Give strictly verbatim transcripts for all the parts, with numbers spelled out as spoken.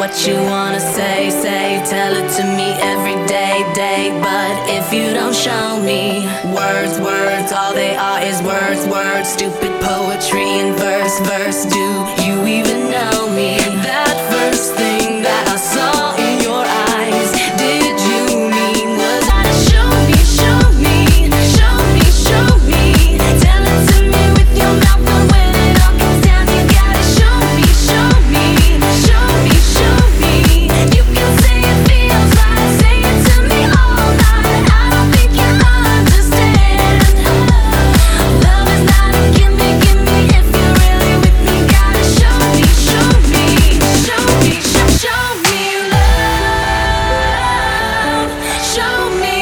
what you wanna say, say, tell it to me every day, day. But if you don't show me words, words, all they are is words, words. Stupid poetry in verse, verse. Do you even know me? That first thing that I saw in your eyes, did you mean was that to show me, show me, show me, show me? Tell it to me with your mouth, but when it all comes down, you gotta show me, show me, show me, show me. You can say it feels right, say it to me all night. I don't think you understand. Love is not a gimme, gimme. If you're really with me, gotta show me, show me, show me, show, show me love, show me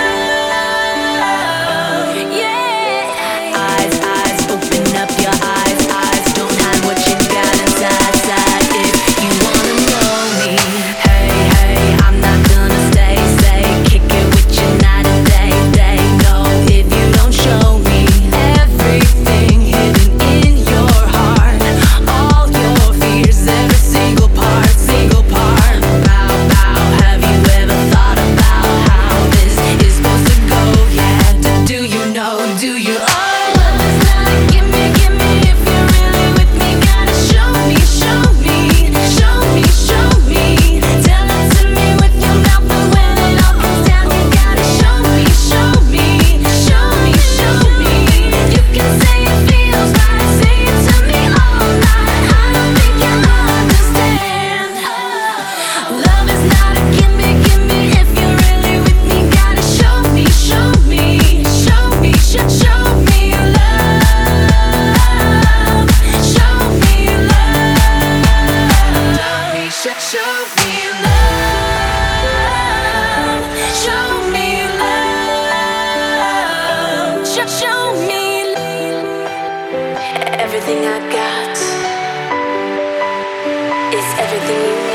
love, yeah. Eyes, eyes, open up your eyes, eyes. Don't hide what you got inside, side. If you wanna know me, hey, hey, I'm not gonna stay, stay. Kick it with you night and day, day. No, if you don't show me everything hidden in your heart, all your fears, every single part, single part. Bow, bow. Have you ever thought about how this is supposed to go? Yeah, do, do you know? Do you? Oh, love is not a gimme, gimme. If you're really with me, gotta show me, show me, show me, show me. Tell it to me with your mouth, but when it all comes down, you gotta show me, show me, show me, show me. You can say it feels right, say it to me all night. I don't think you understand. Love is not a gimme, gimme. If you're really with me, gotta show me, show me, show me, show, show me love, show me love, show, show me love, show me love, show, show me everything I got is everything you